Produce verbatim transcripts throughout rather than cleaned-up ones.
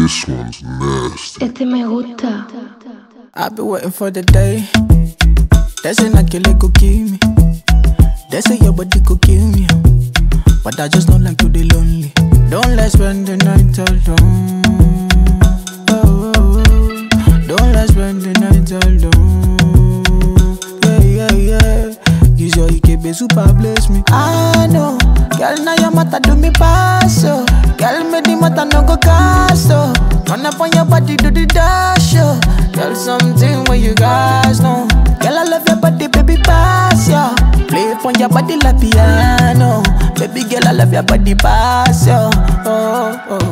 This one's nasty. Este me gusta. I've been waiting for the day. They say not kill it could kill me. They say your body could kill me. But I just don't like to be lonely. Don't let's spend the night alone. Oh, oh, oh. Don't let's spend the night alone. Yeah, yeah, yeah. Use your I K B super bless me. I know. Girl, now your mata do me pass, oh. Girl, me the mata no go cast, oh. Run up on your body, do the dash, oh. Girl, something where you guys know. Girl, I love your body, baby, pass, yeah. Play on your body like piano. Baby girl, I love your body, pass, yeah. Oh, oh.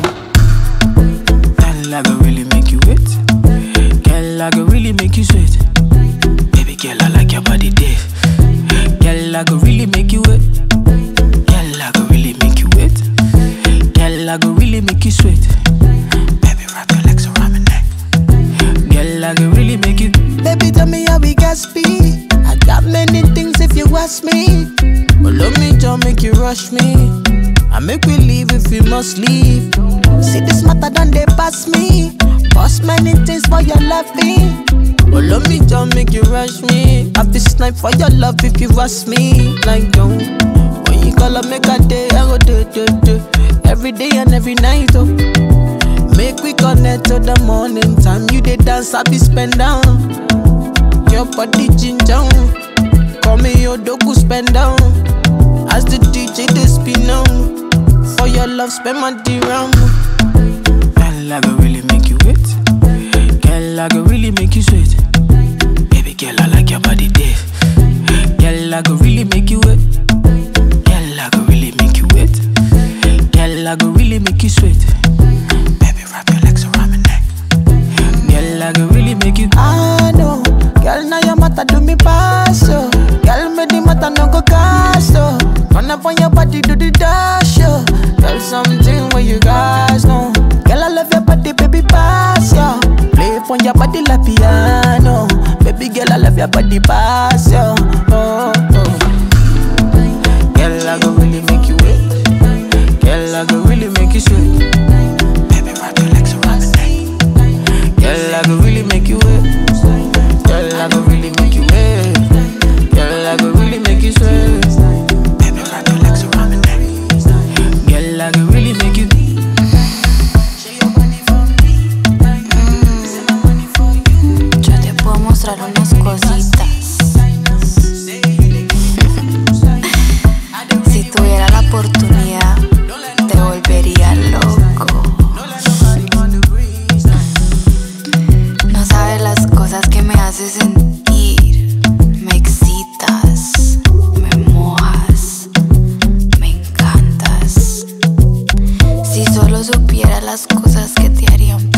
Girl, I go really make you wet. Girl, I go really make you sweat. Baby girl, I like your body, dead. Girl, I go really make you wet. Girl, I go really make you wet. Girl, I go really make you sweat. Baby, wrap your legs around my neck. Girl, I go really make you. Baby, tell me how we got speed. I got many things if you ask me. But love me, don't make you rush me. I make we leave if we must leave. See this matter done they pass me. Bust many things for your loving. But love me, don't make you rush me. I feel snipe for your love if you ask me. Like don't. When you call up, make a day, I go do, do, do. Every day and every night, oh. Make we connect to the morning time. You dey dance, I be spend down. Your body ginger. Call me your dogu spend down. As the D J they spin on. For your love, spend my dirham. Girl, I go really make you wet. Girl, I go really make you sweat. Baby girl, I like your body dead. Girl, I go really make you wet. Girl, I go really make you wet. Girl, I go really make you sweat. Baby, wrap your legs around my neck. Girl, I go really make you. I know. Girl, now your mata do me pass, oh. Girl, me the mata no go cast, oh. Run up on your body, do the dash, oh. Girl, something where you guys know. Girl, I love your body, baby, pass, yeah. Play on your body like piano. Baby girl, I love your body, pass, yeah. Oh, oh. Girl, I go really make you wet. Girl, I go really make you sweat. Baby, wrap your legs around the neck. Girl, I go really make you wet. Girl, I go really make you wet. Girl, I go really make you sweat. Baby, wrap your legs around my neck. Girl, I go really make you. Yo te puedo mostrar unas cositas. Si tuviera la oportunidad, te volvería loco. No sabes las cosas que me haces sentir. Me excitas, me mojas, me encantas. Si solo supiera las cosas que te harían